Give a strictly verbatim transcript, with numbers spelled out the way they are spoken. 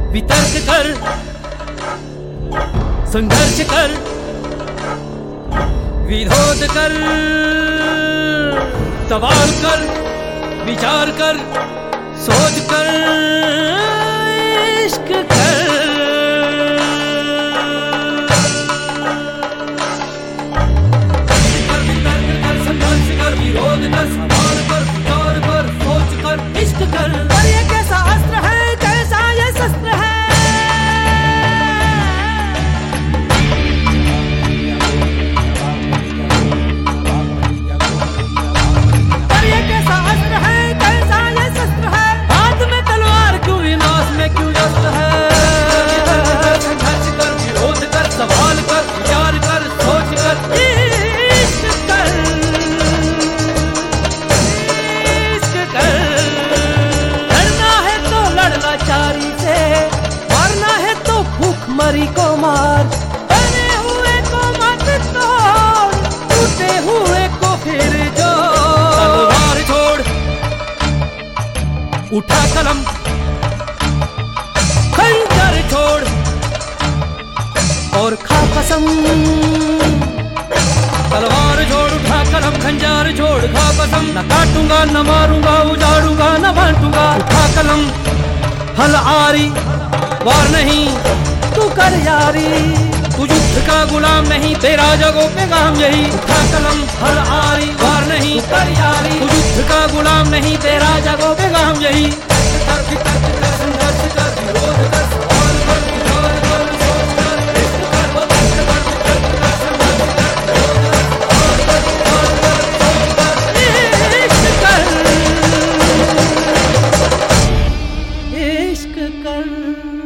वितर्क कर, संघर्ष कर, विरोध कर, सवाल कर, विचार कर, सोच कर, इश्क कर। संघर्ष कर, विरोध कर, सवाल कर, विचार कर, सोच कर, इश्क कर। और ये कैसा अस्त्र है, कैसा ये शस्त्र है, और ये कैसा अस्त्र है, कैसा ये शस्त्र है, हाथ में तलवार क्यों, विनाश में क्यों व्यस्त है। संघर्ष कर, विरोध कर, सवाल कर, विचार कर, सोच कर, इश्क कर, इश्क कर। लड़ना है तो लड़ना चारी से, मारना है तो भूखमरी को मार, बने हुए को मत तोड़, टूटे हुए को फिर जोड़। तलवार छोड़, उठा कलम, खंजर छोड़ और खा कसम। तलवार छोड़, उठा कलम, खंजर छोड़, खा कसम। न काटूंगा, न मारूंगा, उजाड़ूंगा, न बांटूंगा। उठा कलम, हल आरी, वार नहीं, तू कर यारी, तू युद्ध का गुलाम नहीं, तेरा जगो पैगाम यही। उठा कलम, हल आरी, वार नहीं, तू कर यारी, तू युद्ध का गुलाम नहीं, तेरा जगो पैगाम यही। संघर्ष कर, विरोध कर, सवाल कर, विचार कर, सोच कर, इश्क कर। इश्क कर, इश्क कर।